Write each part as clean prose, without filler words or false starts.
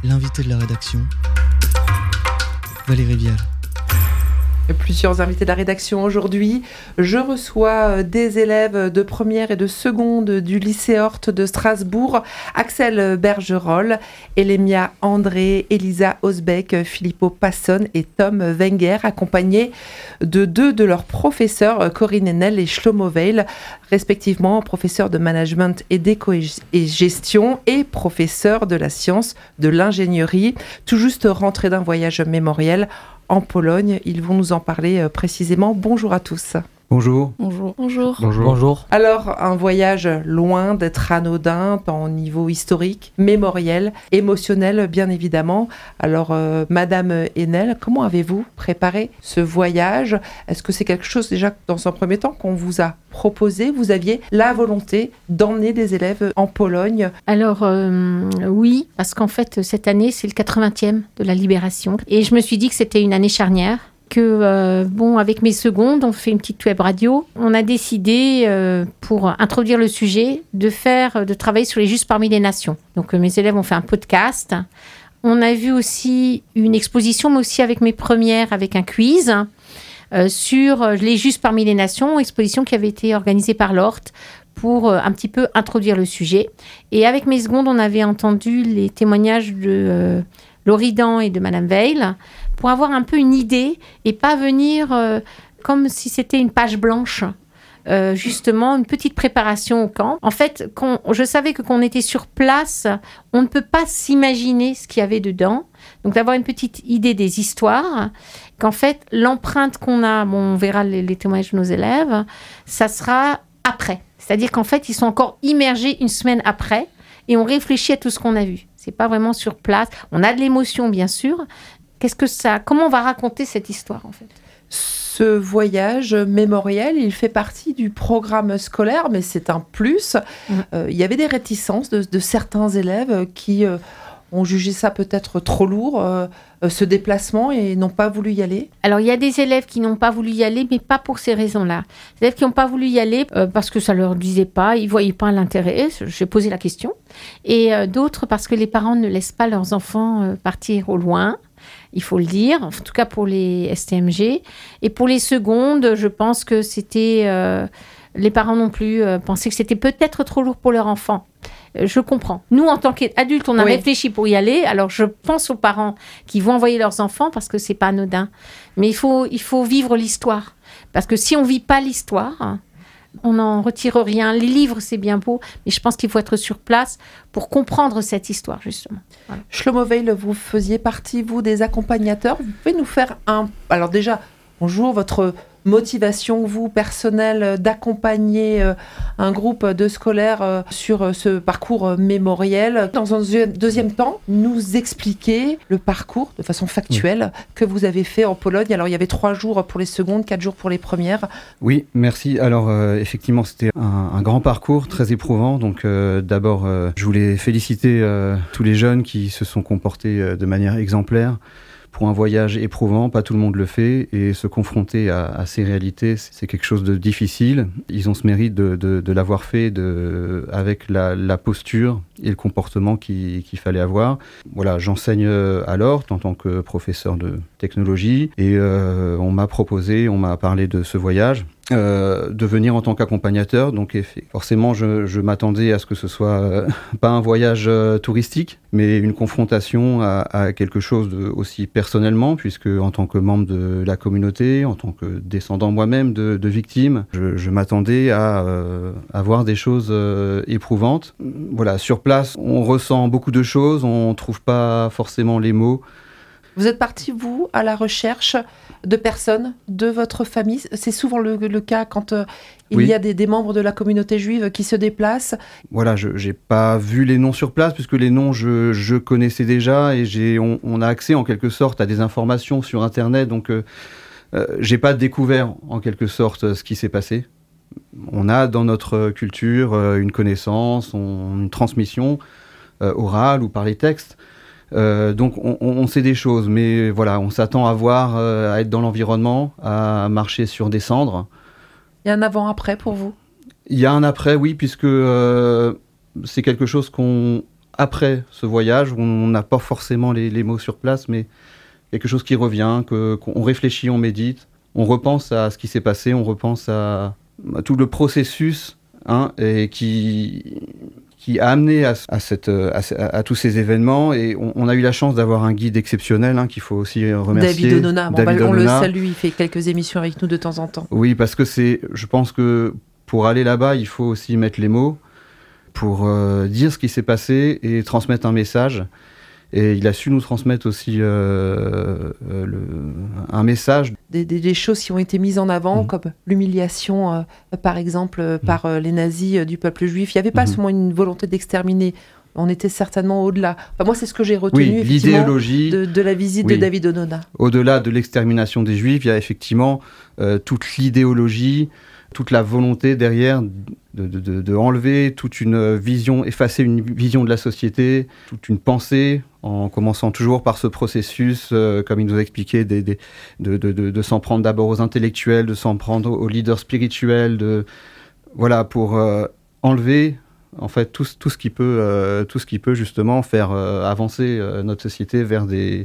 L'invité de la rédaction, Valérie Vial. Plusieurs invités de la rédaction aujourd'hui. Je reçois des élèves de première et de seconde du lycée Horth de Strasbourg, Axel Bergerol, Elémia André, Elisa Osbeck, Filippo Passone et Tom Wenger, accompagnés de deux de leurs professeurs, Corinne Henel et Shlomo Weil, respectivement professeurs de management et d'éco et gestion et professeurs de la science de l'ingénierie, tout juste rentrés d'un voyage mémoriel en Pologne. Ils vont nous en parler précisément. Bonjour à tous. Bonjour. Bonjour. Bonjour. Bonjour. Bonjour. Alors, un voyage loin d'être anodin, tant au niveau historique, mémoriel, émotionnel, bien évidemment. Alors, Madame Henel, comment avez-vous préparé ce voyage ? Est-ce que c'est quelque chose, déjà, dans un premier temps, qu'on vous a proposé ? Vous aviez la volonté d'emmener des élèves en Pologne ? Alors, oui, parce qu'en fait, cette année, c'est le 80e de la Libération. Et je me suis dit que c'était une année charnière. Avec mes secondes, on fait une petite web radio. On a décidé, pour introduire le sujet, de travailler sur les Justes parmi les nations. Donc, mes élèves ont fait un podcast. On a vu aussi une exposition, mais aussi avec mes premières, avec un quiz sur les Justes parmi les nations, exposition qui avait été organisée par l'Horth pour un petit peu introduire le sujet. Et avec mes secondes, on avait entendu les témoignages de Loridan et de Madame Weil, pour avoir un peu une idée et pas venir comme si c'était une page blanche, justement une petite préparation au camp. En fait, je savais que quand on était sur place, on ne peut pas s'imaginer ce qu'il y avait dedans. Donc d'avoir une petite idée des histoires, qu'en fait l'empreinte qu'on a, on verra les témoignages de nos élèves, ça sera après. C'est-à-dire qu'en fait ils sont encore immergés une semaine après et on réfléchit à tout ce qu'on a vu. C'est pas vraiment sur place. On a de l'émotion bien sûr. Comment on va raconter cette histoire, en fait ? Ce voyage mémoriel, il fait partie du programme scolaire, mais c'est un plus. Il y avait des réticences de certains élèves qui ont jugé ça peut-être trop lourd, ce déplacement, et n'ont pas voulu y aller. Alors, il y a des élèves qui n'ont pas voulu y aller, mais pas pour ces raisons-là. Des élèves qui n'ont pas voulu y aller parce que ça ne leur disait pas, ils ne voyaient pas l'intérêt. J'ai posé la question. Et d'autres parce que les parents ne laissent pas leurs enfants partir au loin. Il faut le dire, en tout cas pour les STMG. Et pour les secondes, je pense que c'était... les parents non plus pensaient que c'était peut-être trop lourd pour leur enfant. Je comprends. Nous, en tant qu'adultes, on a réfléchi pour y aller. Alors, je pense aux parents qui vont envoyer leurs enfants parce que c'est pas anodin. Mais il faut vivre l'histoire. Parce que si on vit pas l'histoire... on n'en retire rien. Les livres, c'est bien beau, mais je pense qu'il faut être sur place pour comprendre cette histoire, justement. Voilà. Shlomo Weil, vous faisiez partie, vous, des accompagnateurs. Vous pouvez nous faire Alors déjà, bonjour, votre motivation, vous, personnelle, d'accompagner un groupe de scolaires sur ce parcours mémoriel. Dans un deuxième temps, nous expliquer le parcours de façon factuelle que vous avez fait en Pologne. Alors, il y avait 3 jours pour les secondes, 4 jours pour les premières. Oui, merci. Alors, effectivement, c'était un grand parcours, très éprouvant. Donc, d'abord, je voulais féliciter tous les jeunes qui se sont comportés de manière exemplaire. Pour un voyage éprouvant, pas tout le monde le fait, et se confronter à ces réalités, c'est quelque chose de difficile. Ils ont ce mérite de l'avoir fait avec la posture et le comportement qu'il fallait avoir. Voilà, j'enseigne à l'Horth en tant que professeur de technologie, et on m'a parlé de ce voyage. De venir en tant qu'accompagnateur, donc forcément je m'attendais à ce que ce soit pas un voyage touristique, mais une confrontation à quelque chose aussi personnellement, puisque en tant que membre de la communauté, en tant que descendant moi-même de victimes, je m'attendais à voir des choses éprouvantes. Voilà, sur place, on ressent beaucoup de choses, on trouve pas forcément les mots. Vous êtes parti, vous, à la recherche de personnes de votre famille. C'est souvent le cas quand il y a des membres de la communauté juive qui se déplacent. Voilà, je n'ai pas vu les noms sur place, puisque les noms, je connaissais déjà, et on a accès en quelque sorte à des informations sur Internet, donc j'ai pas découvert en quelque sorte ce qui s'est passé. On a dans notre culture une connaissance, une transmission orale ou par les textes. Donc on sait des choses, mais voilà, on s'attend à être dans l'environnement, à marcher sur des cendres. Il y a un avant-après pour vous ? Il y a un après, oui, puisque c'est quelque chose qu'on après ce voyage, on n'a pas forcément les mots sur place, mais quelque chose qui revient, qu'on réfléchit, on médite, on repense à ce qui s'est passé, on repense à tout le processus et qui a amené à tous ces événements. Et on a eu la chance d'avoir un guide exceptionnel qu'il faut aussi remercier. David Onona. On le salue, il fait quelques émissions avec nous de temps en temps. Oui, parce que je pense que pour aller là-bas, il faut aussi mettre les mots pour dire ce qui s'est passé et transmettre un message. Et il a su nous transmettre aussi un message. Des choses qui ont été mises en avant, comme l'humiliation, par exemple, par les nazis du peuple juif. Il n'y avait pas seulement une volonté d'exterminer. On était certainement au-delà. Enfin, moi, c'est ce que j'ai retenu l'idéologie de la visite de David Onona. Au-delà de l'extermination des Juifs, il y a effectivement toute l'idéologie, toute la volonté derrière de enlever toute une vision, effacer une vision de la société, toute une pensée, en commençant toujours par ce processus, comme il nous a expliqué, de s'en prendre d'abord aux intellectuels, de s'en prendre aux leaders spirituels, pour enlever en fait tout ce qui peut justement faire avancer notre société vers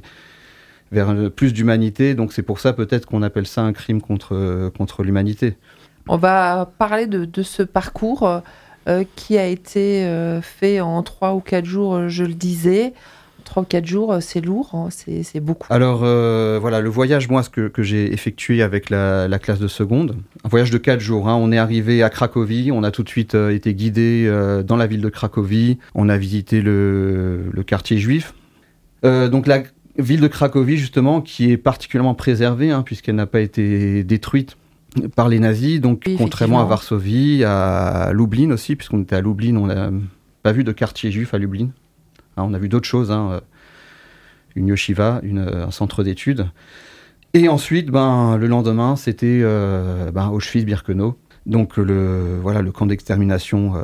plus d'humanité. Donc c'est pour ça peut-être qu'on appelle ça un crime contre l'humanité. On va parler de ce parcours qui a été fait en 3 ou 4 jours, je le disais. 3 ou 4 jours, c'est lourd, c'est beaucoup. Alors le voyage, moi, ce que j'ai effectué avec la classe de seconde, un voyage de 4 jours. On est arrivé à Cracovie, on a tout de suite été guidé dans la ville de Cracovie, on a visité le quartier juif. Donc la ville de Cracovie, justement, qui est particulièrement préservée, puisqu'elle n'a pas été détruite par les nazis, donc oui, contrairement à Varsovie, à Lublin aussi, puisqu'on était à Lublin, on n'a pas vu de quartier juif à Lublin. On a vu d'autres choses, une yeshiva, un centre d'études. Et ensuite, le lendemain, c'était Auschwitz-Birkenau, donc le camp d'extermination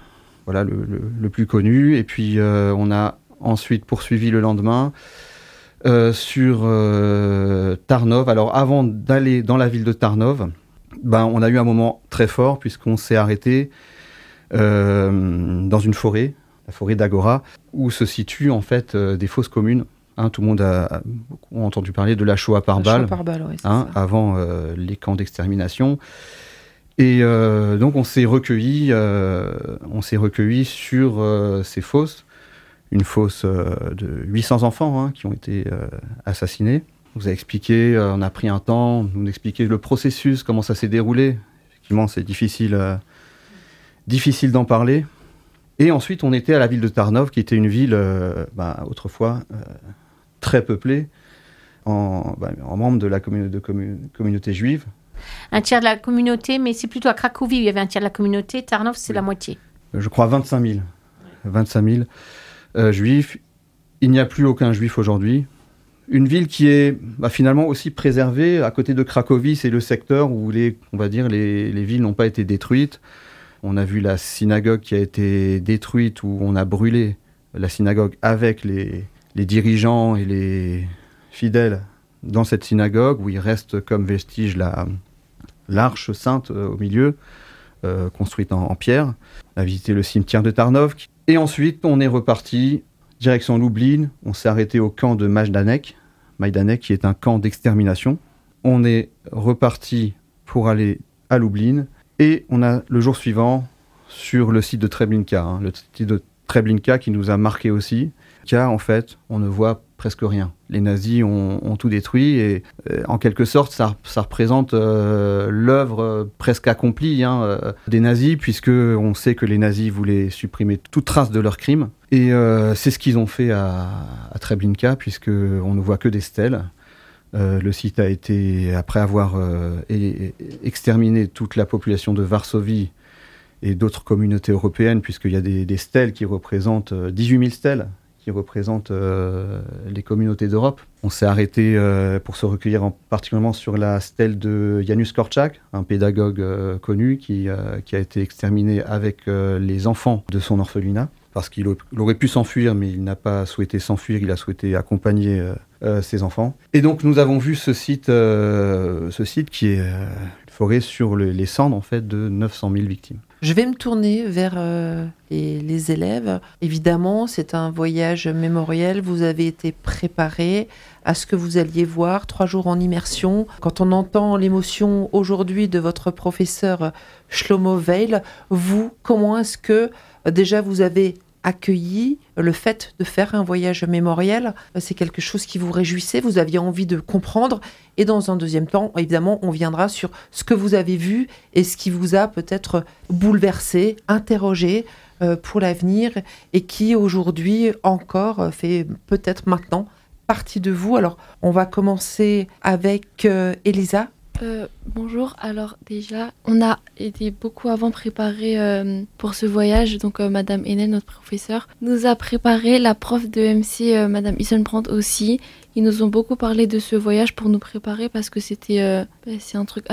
le plus connu. Et puis, on a ensuite poursuivi le lendemain sur Tarnov. Alors, avant d'aller dans la ville de Tarnov, on a eu un moment très fort, puisqu'on s'est arrêté dans une forêt, la forêt d'Agora, où se situent en fait des fosses communes. Tout le monde a beaucoup entendu parler de la Shoah par balle, oui, avant les camps d'extermination. Et donc on s'est recueillis sur ces fosses, une fosse de 800 enfants qui ont été assassinés. On vous a expliqué, on a pris un temps, nous expliquer le processus, comment ça s'est déroulé. Effectivement, c'est difficile d'en parler. Et ensuite, on était à la ville de Tarnov, qui était une ville, autrefois, très peuplée, en membres de la communauté juive. Un tiers de la communauté, mais c'est plutôt à Cracovie où il y avait un tiers de la communauté. Tarnov, c'est la moitié. Je crois 25 000. 25 000 juifs. Il n'y a plus aucun juif aujourd'hui. Une ville qui est finalement aussi préservée. À côté de Cracovie, c'est le secteur où les villes n'ont pas été détruites. On a vu la synagogue qui a été détruite, où on a brûlé la synagogue avec les dirigeants et les fidèles dans cette synagogue, où il reste comme vestige l'arche sainte au milieu, construite en pierre. On a visité le cimetière de Tarnov. Et ensuite, on est reparti direction Lublin. On s'est arrêté au camp de Majdanek, qui est un camp d'extermination. On est reparti pour aller à Lublin. Et on a le jour suivant sur le site de Treblinka, le site de Treblinka qui nous a marqué aussi, car en fait, on ne voit presque rien. Les nazis ont tout détruit et en quelque sorte, ça représente l'œuvre presque accomplie des nazis, puisque on sait que les nazis voulaient supprimer toute trace de leurs crimes. Et c'est ce qu'ils ont fait à Treblinka, puisqu'on ne voit que des stèles. Le site a été, après avoir exterminé toute la population de Varsovie et d'autres communautés européennes, puisqu'il y a des stèles qui représentent 18 000 stèles, qui représentent les communautés d'Europe. On s'est arrêté pour se recueillir particulièrement sur la stèle de Janusz Korczak, un pédagogue connu qui a été exterminé avec les enfants de son orphelinat, parce qu'il aurait pu s'enfuir, mais il n'a pas souhaité s'enfuir, il a souhaité accompagner ses enfants. Et donc nous avons vu ce site qui est forêt sur les cendres en fait, de 900 000 victimes. Je vais me tourner vers les élèves. Évidemment, c'est un voyage mémoriel. Vous avez été préparés à ce que vous alliez voir, 3 jours en immersion. Quand on entend l'émotion aujourd'hui de votre professeur Shlomo Weil, vous, comment est-ce que déjà vous avez accueilli le fait de faire un voyage mémoriel? C'est quelque chose qui vous réjouissait, vous aviez envie de comprendre, et dans un deuxième temps, évidemment, on viendra sur ce que vous avez vu et ce qui vous a peut-être bouleversé, interrogé pour l'avenir, et qui aujourd'hui encore fait peut-être maintenant partie de vous. Alors, on va commencer avec Elisa. Bonjour, alors déjà, on a été beaucoup avant préparés pour ce voyage, donc Madame Enel, notre professeure, nous a préparé, la prof de MC, Madame Isenbrandt aussi. Ils nous ont beaucoup parlé de ce voyage pour nous préparer parce que c'est un truc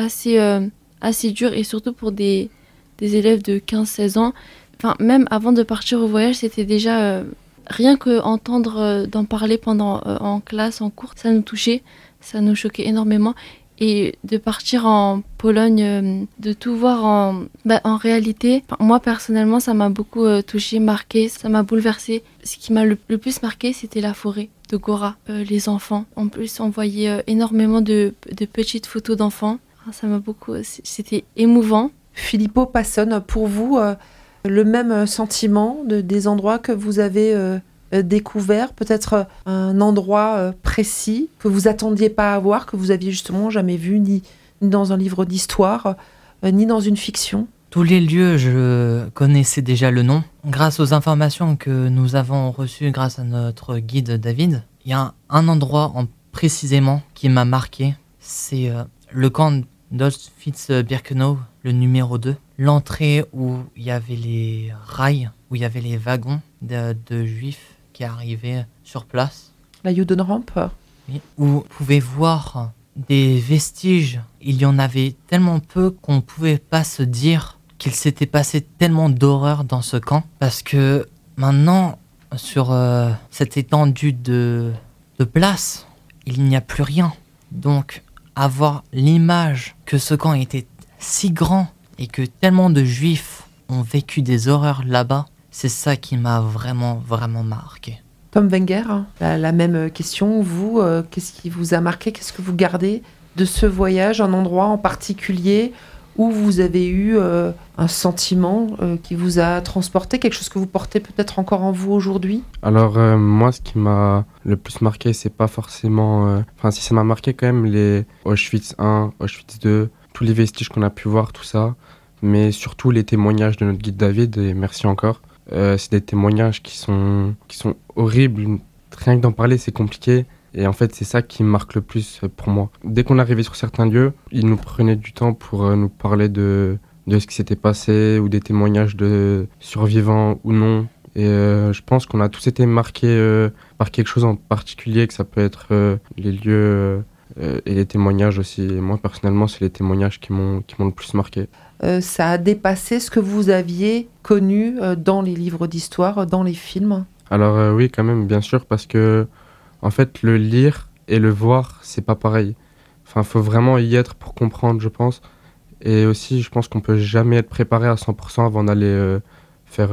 assez dur, et surtout pour des élèves de 15-16 ans. Enfin, même avant de partir au voyage, c'était déjà rien que entendre d'en parler en classe, en cours, ça nous touchait, ça nous choquait énormément. Et de partir en Pologne, de tout voir en réalité, moi personnellement, ça m'a beaucoup touchée, marquée, ça m'a bouleversée. Ce qui m'a le plus marqué, c'était la forêt de Gora, les enfants. En plus, on voyait énormément de petites photos d'enfants. Ça m'a beaucoup... C'était émouvant. Filippo Passone, pour vous, le même sentiment des endroits que vous avez découvert, peut-être un endroit précis que vous attendiez pas à voir, que vous aviez justement jamais vu, ni dans un livre d'histoire, ni dans une fiction? Tous les lieux, je connaissais déjà le nom. Grâce aux informations que nous avons reçues grâce à notre guide David, il y a un endroit précisément qui m'a marqué. C'est le camp d'Auschwitz-Birkenau, le numéro 2. L'entrée où il y avait les rails, où il y avait les wagons de juifs qui arrivaient sur place. La Judenramp. Oui, où vous pouvez voir des vestiges. Il y en avait tellement peu qu'on ne pouvait pas se dire qu'il s'était passé tellement d'horreur dans ce camp. Parce que maintenant, sur cette étendue de place, il n'y a plus rien. Donc, avoir l'image que ce camp était si grand et que tellement de juifs ont vécu des horreurs là-bas, c'est ça qui m'a vraiment, vraiment marqué. Tom Wenger, la même question. Vous, qu'est-ce qui vous a marqué? Qu'est-ce que vous gardez de ce voyage? Un endroit en particulier où vous avez eu un sentiment qui vous a transporté? Quelque chose que vous portez peut-être encore en vous aujourd'hui? Alors, moi, ce qui m'a le plus marqué, c'est pas forcément... si ça m'a marqué quand même les Auschwitz 1, Auschwitz 2, tous les vestiges qu'on a pu voir, tout ça. Mais surtout les témoignages de notre guide David, et merci encore. C'est des témoignages qui sont horribles. Rien que d'en parler, c'est compliqué. Et en fait, c'est ça qui me marque le plus pour moi. Dès qu'on arrivait sur certains lieux, ils nous prenaient du temps pour nous parler de ce qui s'était passé ou des témoignages de survivants ou non. Et je pense qu'on a tous été marqués par quelque chose en particulier, que ça peut être les lieux et les témoignages aussi. Et moi, personnellement, c'est les témoignages qui m'ont le plus marqué. Ça a dépassé ce que vous aviez connu dans les livres d'histoire, dans les films? Alors oui, quand même, bien sûr, parce que en fait, le lire et le voir, c'est pas pareil. Enfin, faut vraiment y être pour comprendre, je pense. Et aussi, je pense qu'on peut jamais être préparé à 100% avant d'aller faire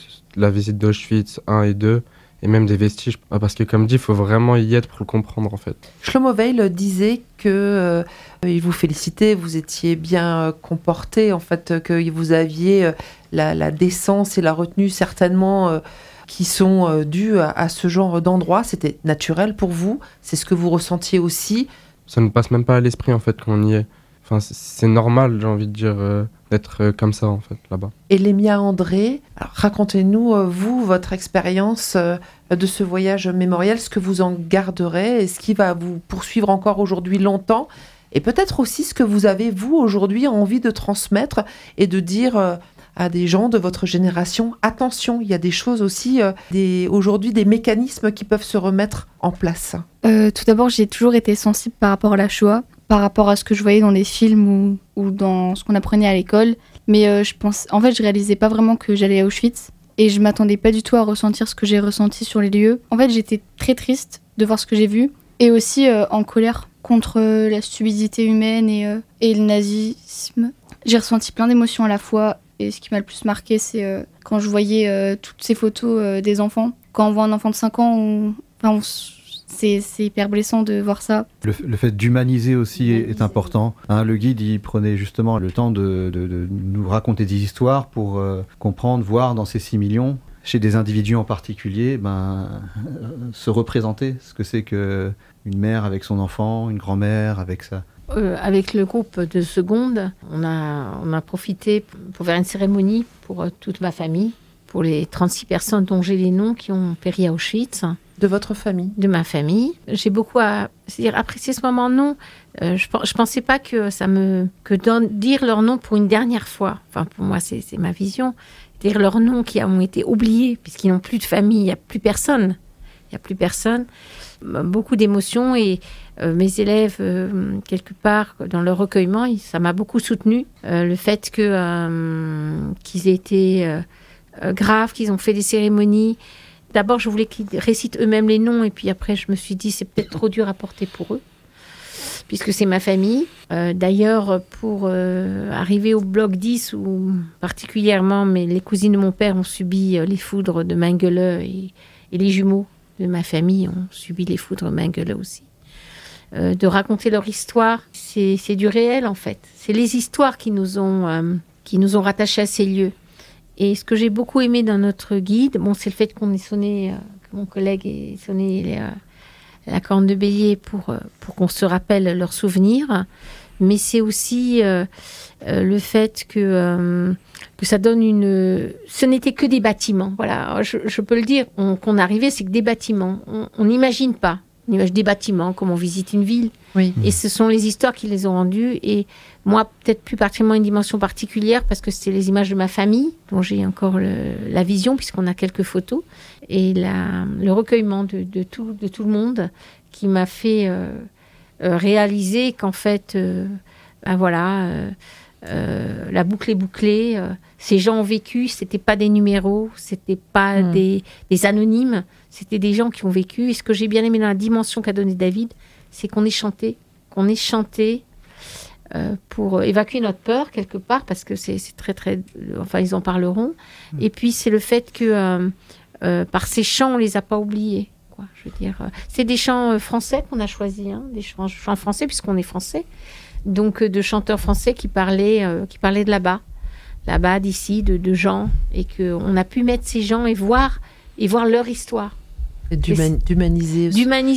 la visite d'Auschwitz 1 et 2, et même des vestiges, parce que comme dit, il faut vraiment y être pour le comprendre en fait. Shlomo Weil disait que il vous félicitait, vous étiez bien comporté, en fait, que vous aviez la décence et la retenue certainement qui sont dues à ce genre d'endroit. C'était naturel pour vous? C'est ce que vous ressentiez aussi? Ça ne passe même pas à l'esprit en fait quand on y est. Enfin, c'est normal, j'ai envie de dire, d'être comme ça, en fait, là-bas. Et Lémia André, alors racontez-nous, vous, votre expérience de ce voyage mémoriel, ce que vous en garderez et ce qui va vous poursuivre encore aujourd'hui longtemps, et peut-être aussi ce que vous avez, vous, aujourd'hui, envie de transmettre et de dire à des gens de votre génération, attention, il y a des choses aussi, aujourd'hui, des mécanismes qui peuvent se remettre en place. Tout d'abord, j'ai toujours été sensible par rapport à la Shoah, par rapport à ce que je voyais dans les films ou dans ce qu'on apprenait à l'école. Mais je réalisais pas vraiment que j'allais à Auschwitz. Et je m'attendais pas du tout à ressentir ce que j'ai ressenti sur les lieux. En fait, j'étais très triste de voir ce que j'ai vu. Et aussi en colère contre la stupidité humaine et le nazisme. J'ai ressenti plein d'émotions à la fois. Et ce qui m'a le plus marqué, c'est quand je voyais toutes ces photos des enfants. Quand on voit un enfant de 5 ans, c'est hyper blessant de voir ça. Le fait d'humaniser aussi est important. Le guide, il prenait justement le temps de nous raconter des histoires pour comprendre, voir dans ces 6 millions, chez des individus en particulier, se représenter ce que c'est qu'une mère avec son enfant, une grand-mère avec ça. Avec le groupe de seconde, on a profité pour faire une cérémonie pour toute ma famille, pour les 36 personnes dont j'ai les noms qui ont péri à Auschwitz. De votre famille? De ma famille. J'ai beaucoup apprécié ce moment. Non, je pensais pas que dire leur nom pour une dernière fois. Enfin, pour moi, c'est ma vision. Dire leurs noms qui ont été oubliés puisqu'ils n'ont plus de famille, il n'y a plus personne. Beaucoup d'émotions et mes élèves, quelque part, dans leur recueillement, ça m'a beaucoup soutenue. Le fait qu'ils aient été graves, qu'ils ont fait des cérémonies. D'abord, je voulais qu'ils récitent eux-mêmes les noms et puis après, je me suis dit, c'est peut-être trop dur à porter pour eux, puisque c'est ma famille. D'ailleurs, pour arriver au bloc 10, où particulièrement les cousines de mon père ont subi les foudres de Mengele et les jumeaux de ma famille ont subi les foudres Mengele aussi. De raconter leur histoire, c'est du réel en fait. C'est les histoires qui nous ont rattachés à ces lieux. Et ce que j'ai beaucoup aimé dans notre guide, c'est le fait qu'on ait sonné, que mon collègue ait sonné la corne de bélier pour qu'on se rappelle leurs souvenirs. Mais c'est aussi le fait que ça donne ce n'était que des bâtiments. Voilà, je peux le dire, qu'on arrivait, c'est que des bâtiments. On n'imagine pas. On imagine des bâtiments, comme on visite une ville. Oui. Et ce sont les histoires qui les ont rendus. Et moi, peut-être plus particulièrement une dimension particulière, parce que c'était les images de ma famille, dont j'ai encore la vision, puisqu'on a quelques photos. Et le recueillement de tout le monde qui m'a fait réaliser qu'en fait, la boucle est bouclée. Ces gens ont vécu, c'était pas des numéros, c'était pas des anonymes, c'était des gens qui ont vécu. Et ce que j'ai bien aimé dans la dimension qu'a donnée David, c'est qu'on ait chanté pour évacuer notre peur quelque part, parce que c'est très très, enfin ils en parleront. Et puis c'est le fait que par ces chants on les a pas oubliés. Je veux dire, c'est des chants français qu'on a choisis, des chants français puisqu'on est français. Donc de chanteurs français qui parlaient de là-bas d'ici, de gens, et qu'on a pu mettre ces gens et voir leur histoire. Et d'humaniser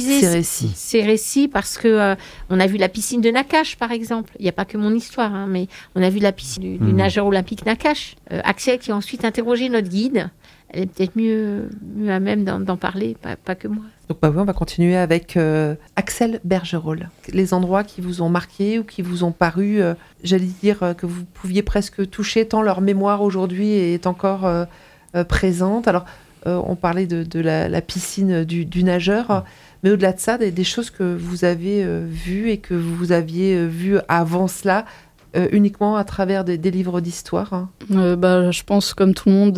ces récits. Parce que on a vu la piscine de Nakache, par exemple. Il n'y a pas que mon histoire, mais on a vu la piscine du nageur olympique Nakache. Axel qui a ensuite interrogé notre guide. Elle est peut-être mieux à même d'en parler, pas que moi. Donc on va continuer avec Axel Bergerol. Les endroits qui vous ont marqué ou qui vous ont paru, j'allais dire que vous pouviez presque toucher, tant leur mémoire aujourd'hui est encore présente. Alors, on parlait de la piscine du nageur, mais au-delà de ça, des choses que vous avez vues et que vous aviez vues avant cela, uniquement à travers des livres d'histoire. Je pense, comme tout le monde,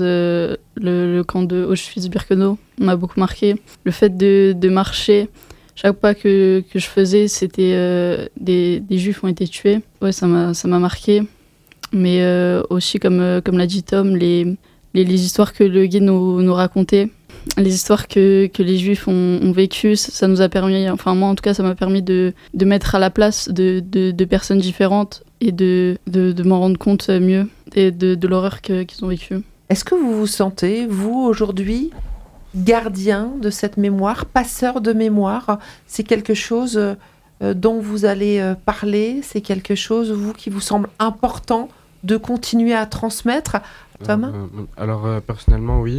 le camp de Auschwitz-Birkenau m'a beaucoup marqué. Le fait de marcher, chaque pas que je faisais, c'était des Juifs ont été tués. Ouais, ça m'a marqué. Mais aussi, comme l'a dit Tom, les histoires que le guide nous racontait, les histoires que les Juifs ont vécues, ça nous a permis, enfin moi en tout cas, ça m'a permis de mettre à la place de personnes différentes et de m'en rendre compte mieux et de l'horreur qu'ils ont vécue. Est-ce que vous vous sentez, vous, aujourd'hui, gardien de cette mémoire, passeur de mémoire? C'est quelque chose dont vous allez parler? C'est quelque chose, vous, qui vous semble important de continuer à transmettre? Thomas? Alors, personnellement, oui.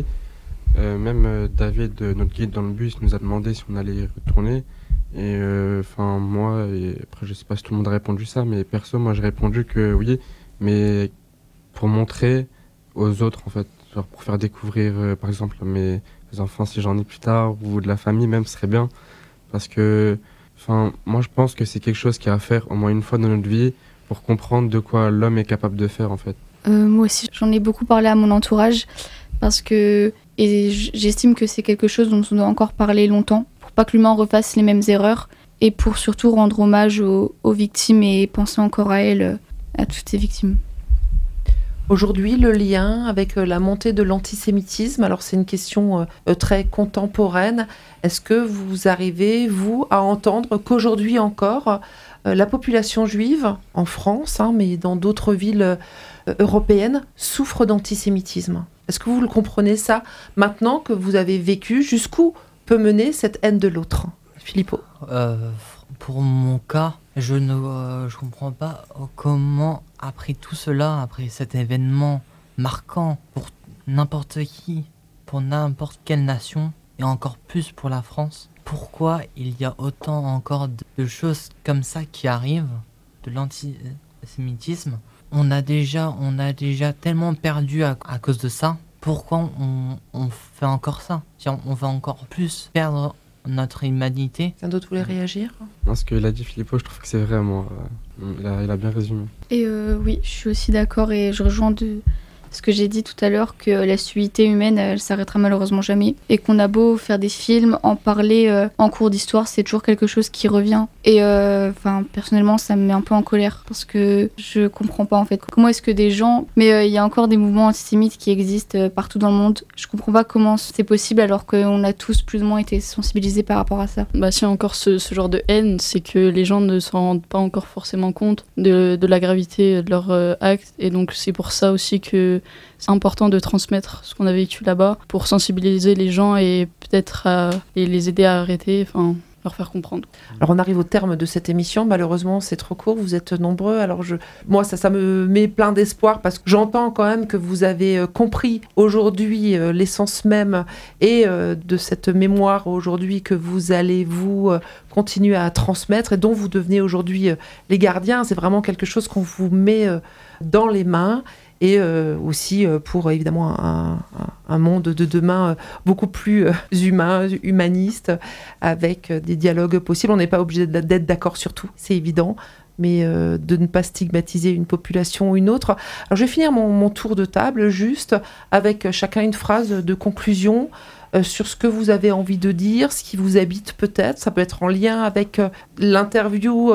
Même David, notre guide dans le bus, nous a demandé si on allait y retourner. Et moi, et après je sais pas si tout le monde a répondu ça, mais perso, moi j'ai répondu que oui, mais pour montrer aux autres en fait, genre pour faire découvrir par exemple mes enfants si j'en ai plus tard, ou de la famille même, ce serait bien. Parce que moi je pense que c'est quelque chose qu'il y a à faire au moins une fois dans notre vie pour comprendre de quoi l'homme est capable de faire en fait. Moi aussi, j'en ai beaucoup parlé à mon entourage parce que j'estime que c'est quelque chose dont on doit encore parler longtemps pour pas que l'humain refasse les mêmes erreurs et pour surtout rendre hommage aux victimes et penser encore à elles, à toutes ces victimes. Aujourd'hui, le lien avec la montée de l'antisémitisme, alors c'est une question très contemporaine. Est-ce que vous arrivez, vous, à entendre qu'aujourd'hui encore, la population juive, en France, mais dans d'autres villes européennes, souffre d'antisémitisme? Est-ce que vous le comprenez ça, maintenant que vous avez vécu, jusqu'où peut mener cette haine de l'autre? Filippo. Pour mon cas, je ne comprends pas comment, après tout cela, après cet événement marquant pour n'importe qui, pour n'importe quelle nation, et encore plus pour la France, pourquoi il y a autant encore de choses comme ça qui arrivent, de l'antisémitisme. On a déjà tellement perdu à cause de ça. Pourquoi on fait encore ça? On va encore plus perdre notre humanité. Quelqu'un d'autre voulait réagir? Non, ce qu'il a dit Filippo, je trouve que c'est vrai, moi. Il a bien résumé. Et oui, je suis aussi d'accord et je rejoins ce que j'ai dit tout à l'heure, que la subtilité humaine, elle s'arrêtera malheureusement jamais. Et qu'on a beau faire des films, en parler en cours d'histoire, c'est toujours quelque chose qui revient. Et personnellement, ça me met un peu en colère parce que je comprends pas en fait. Comment est-ce que des gens... Mais il y a encore des mouvements antisémites qui existent partout dans le monde. Je comprends pas comment c'est possible alors qu'on a tous plus ou moins été sensibilisés par rapport à ça. S'il y a encore ce genre de haine, c'est que les gens ne s'en rendent pas encore forcément compte de la gravité de leur acte. Et donc c'est pour ça aussi que c'est important de transmettre ce qu'on a vécu là-bas pour sensibiliser les gens et peut-être et les aider à arrêter, leur faire comprendre. Alors on arrive au terme de cette émission, malheureusement c'est trop court, vous êtes nombreux, alors moi ça me met plein d'espoir parce que j'entends quand même que vous avez compris aujourd'hui l'essence même et de cette mémoire aujourd'hui que vous allez vous continuer à transmettre et dont vous devenez aujourd'hui les gardiens. C'est vraiment quelque chose qu'on vous met dans les mains. Et aussi pour évidemment un monde de demain beaucoup plus humain, humaniste, avec des dialogues possibles. On n'est pas obligé d'être d'accord sur tout, c'est évident, mais de ne pas stigmatiser une population ou une autre. Alors je vais finir mon tour de table juste avec chacun une phrase de conclusion sur ce que vous avez envie de dire, ce qui vous habite peut-être. Ça peut être en lien avec l'interview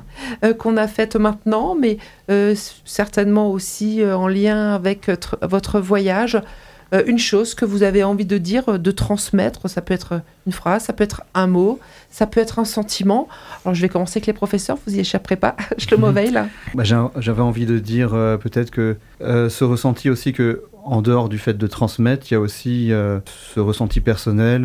qu'on a faite maintenant, mais certainement aussi en lien avec votre voyage. Une chose que vous avez envie de dire, de transmettre, ça peut être une phrase, ça peut être un mot, ça peut être un sentiment. Alors je vais commencer avec les professeurs, vous y échapperez pas. Shlomo Veil. J'avais envie de dire peut-être que ce ressenti aussi que, en dehors du fait de transmettre, il y a aussi ce ressenti personnel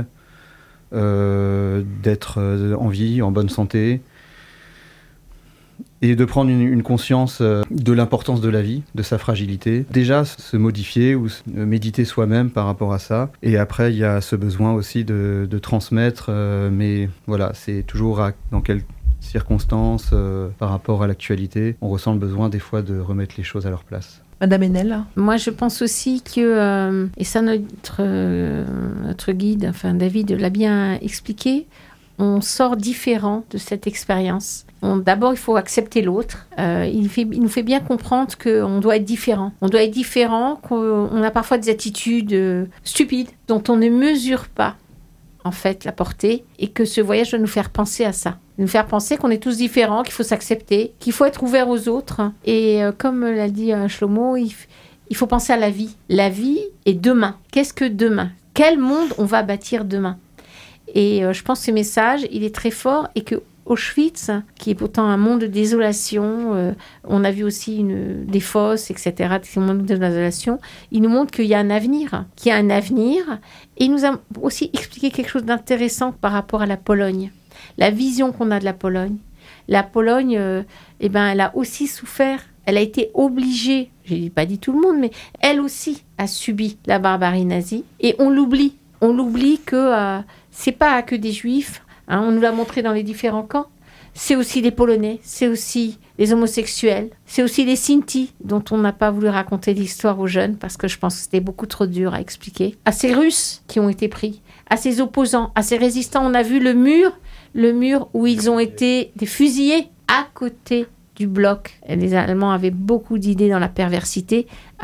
d'être en vie, en bonne santé, et de prendre une conscience de l'importance de la vie, de sa fragilité. Déjà, se modifier ou méditer soi-même par rapport à ça. Et après, il y a ce besoin aussi de transmettre, mais voilà, c'est toujours dans quelles circonstances, par rapport à l'actualité, on ressent le besoin des fois de remettre les choses à leur place. Madame Haenel. Moi, je pense aussi que, et ça notre guide, David l'a bien expliqué, on sort différent de cette expérience. D'abord, il faut accepter l'autre. Il nous fait bien comprendre qu'on doit être différent. On doit être différent, qu'on a parfois des attitudes stupides dont on ne mesure pas, en fait, la portée, et que ce voyage doit nous faire penser à ça. Nous faire penser qu'on est tous différents, qu'il faut s'accepter, qu'il faut être ouvert aux autres. Et comme l'a dit Shlomo, il faut penser à la vie. La vie est demain. Qu'est-ce que demain? Quel monde on va bâtir demain? Et je pense que ce message, il est très fort et que Auschwitz, qui est pourtant un monde de désolation, on a vu aussi des fosses, etc., des mondes de désolation, il nous montre qu'il y a un avenir, et il nous a aussi expliqué quelque chose d'intéressant par rapport à la Pologne. La vision qu'on a de la Pologne. La Pologne, elle a aussi souffert, elle a été obligée, je n'ai pas dit tout le monde, mais elle aussi a subi la barbarie nazie, et on l'oublie. On l'oublie que c'est pas que des Juifs, on nous l'a montré dans les différents camps, c'est aussi les Polonais, c'est aussi les homosexuels, c'est aussi les Sinti, dont on n'a pas voulu raconter l'histoire aux jeunes, parce que je pense que c'était beaucoup trop dur à expliquer, à ces Russes qui ont été pris, à ces opposants, à ces résistants. On a vu le mur où ils ont été fusillés à côté du bloc. Les Allemands avaient beaucoup d'idées dans la perversité,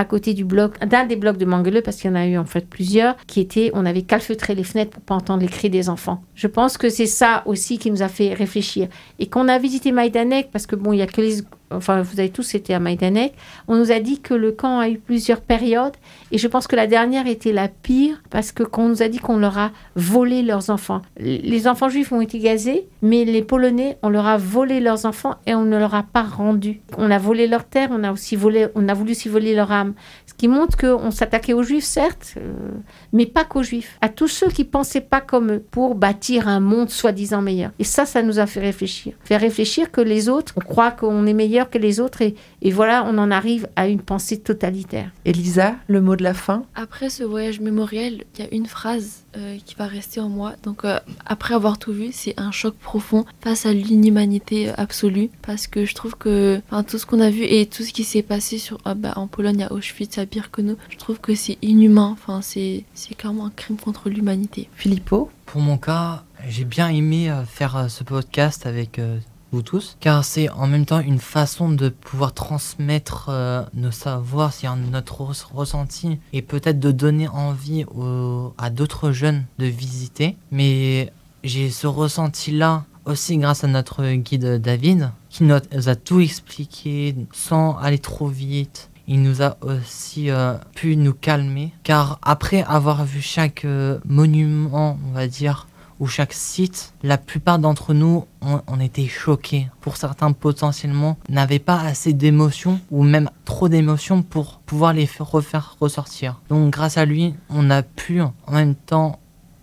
à côté d'un des blocs de Mangueleu, parce qu'il y en a eu en fait plusieurs, on avait calfeutré les fenêtres pour pas entendre les cris des enfants. Je pense que c'est ça aussi qui nous a fait réfléchir. Et quand on a visité Majdanek, parce que bon, il y a que vous avez tous été à Majdanek, on nous a dit que le camp a eu plusieurs périodes, et je pense que la dernière était la pire, parce que qu'on nous a dit qu'on leur a volé leurs enfants. Les enfants juifs ont été gazés, mais les Polonais, on leur a volé leurs enfants et on ne leur a pas rendu. On a volé leur terre, on a voulu aussi voler leur âme. Ce qui montre qu'on s'attaquait aux juifs, certes, mais pas qu'aux juifs. À tous ceux qui pensaient pas comme eux, pour bâtir un monde soi-disant meilleur. Et ça nous a fait réfléchir. Faire réfléchir que les autres, on croit qu'on est meilleur que les autres, et voilà, on en arrive à une pensée totalitaire. Elisa, le mot de la fin? Après ce voyage mémoriel, il y a une phrase qui va rester en moi. Donc après avoir tout vu, c'est un choc profond face à l'inhumanité absolue, parce que je trouve que tout ce qu'on a vu et tout ce qui s'est passé en Pologne, à Auschwitz, à Birkenau, je trouve que c'est inhumain. C'est clairement un crime contre l'humanité. Filippo? Pour mon cas, j'ai bien aimé faire ce podcast avec vous tous, car c'est en même temps une façon de pouvoir transmettre nos savoirs, c'est-à-dire notre ressenti, et peut-être de donner envie à d'autres jeunes de visiter. Mais j'ai ce ressenti-là aussi grâce à notre guide David, qui nous a tout expliqué sans aller trop vite. Il nous a aussi pu nous calmer, car après avoir vu chaque monument, on va dire, ou chaque site, la plupart d'entre nous, on était choqués. Pour certains, potentiellement, n'avaient pas assez d'émotions, ou même trop d'émotions pour pouvoir les refaire ressortir. Donc grâce à lui, on a pu en même temps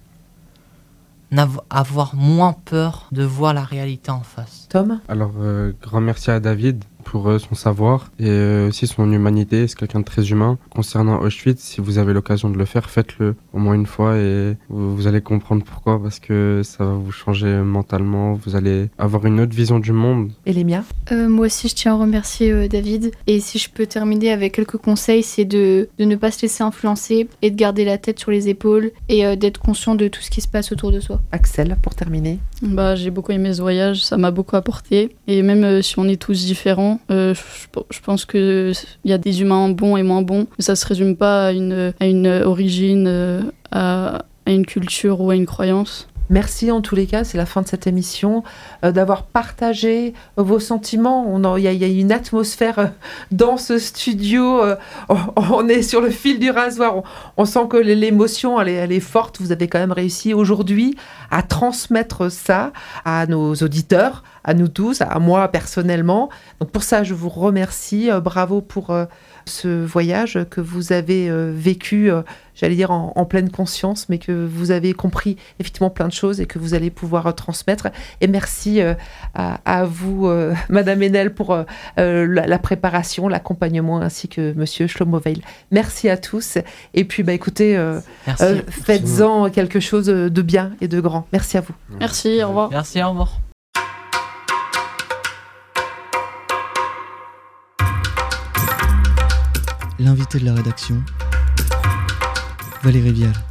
avoir moins peur de voir la réalité en face. Tom? Alors, grand merci à David pour son savoir et aussi son humanité. C'est quelqu'un de très humain. Concernant Auschwitz, si vous avez l'occasion de le faire, faites-le au moins une fois et vous allez comprendre pourquoi, parce que ça va vous changer mentalement. Vous allez avoir une autre vision du monde. Et Lémia? Moi aussi, je tiens à remercier David. Et si je peux terminer avec quelques conseils, c'est de ne pas se laisser influencer et de garder la tête sur les épaules et d'être conscient de tout ce qui se passe autour de soi. Axel, pour terminer? J'ai beaucoup aimé ce voyage, ça m'a beaucoup apporté. Et même si on est tous différents, je pense qu'il y a des humains bons et moins bons. Ça ne se résume pas à une origine, à une culture ou à une croyance. Merci en tous les cas, c'est la fin de cette émission, d'avoir partagé vos sentiments. Il y a une atmosphère dans ce studio, on est sur le fil du rasoir, on sent que l'émotion elle est forte. Vous avez quand même réussi aujourd'hui à transmettre ça à nos auditeurs, à nous tous, à moi personnellement. Donc pour ça, je vous remercie, bravo pour ce voyage que vous avez vécu, j'allais dire en pleine conscience, mais que vous avez compris effectivement plein de choses et que vous allez pouvoir transmettre. Et merci à vous, Madame Haenel, pour la préparation, l'accompagnement, ainsi que Monsieur Shlomo Veil. Merci à tous. Et puis, écoutez, faites-en quelque chose de bien et de grand. Merci à vous. Merci, au revoir. Merci, au revoir. L'invité de la rédaction, Valérie Vial.